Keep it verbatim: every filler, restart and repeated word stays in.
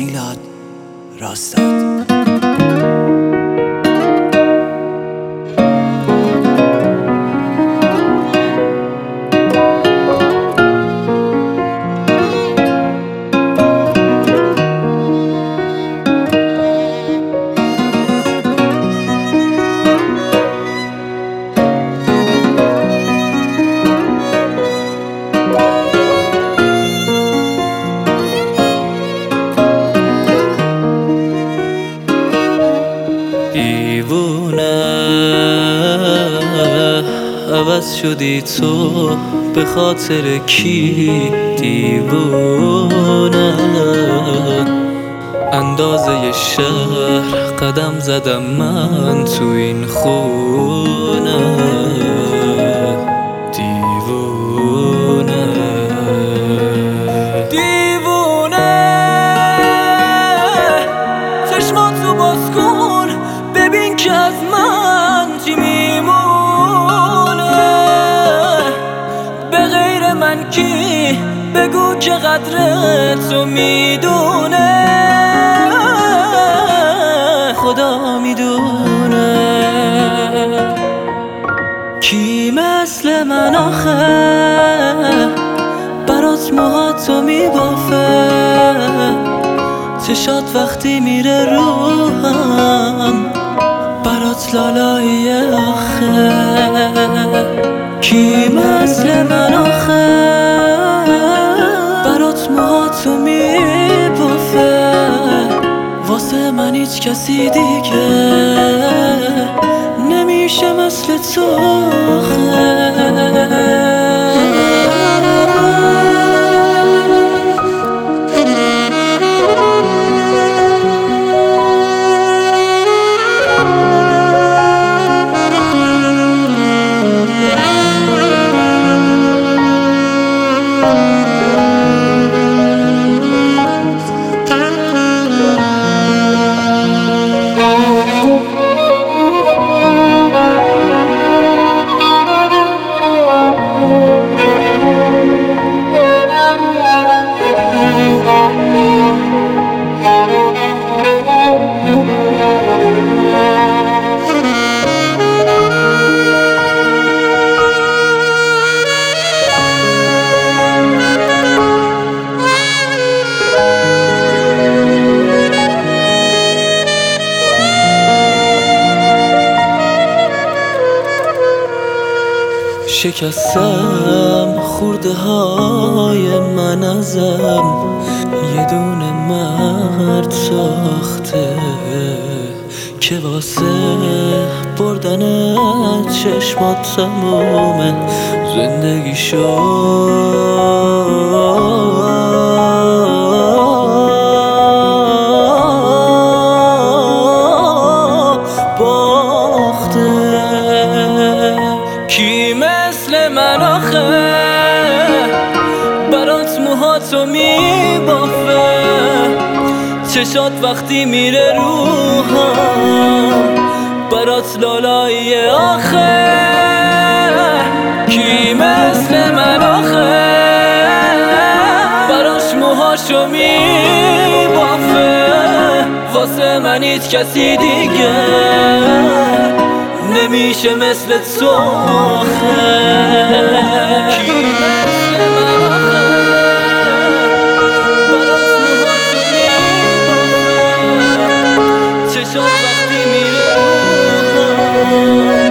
میلاد راستاد. دیوونه عوض شدی تو به خاطر کی؟ دیوونه اندازه شهر قدم زدم من تو این خونه. دیوونه دیوونه چشماتو باز کن ببین که از من چی میمونه. به غیر من کی بگو که قدر تو میدونه. خدا میدونه کی مثل من آخه برات موهاتو میبافه. چشات وقتی میره روحم برات لالایی آخه. کی مثل من آخه برات موهاتو میبافه. واسه من هیچ کسی دیگه نمیشه مثل تو آخه. شکستم خورده های من ازم یه دونه مرد ساخته که واسه بردن چشمات تموم زندگی باخته. کی مثل من آخه برات موهاتو میبافه. چشات وقتی میره روحم برات لالایی آخه. کی مثل من آخه براش موهاشو میبافه. واسه من هیچ کسی دیگه نمیشه مثل تو آخه. کی مثل من آخه برات موهاتو میبافه. چشات وقتی میره روحم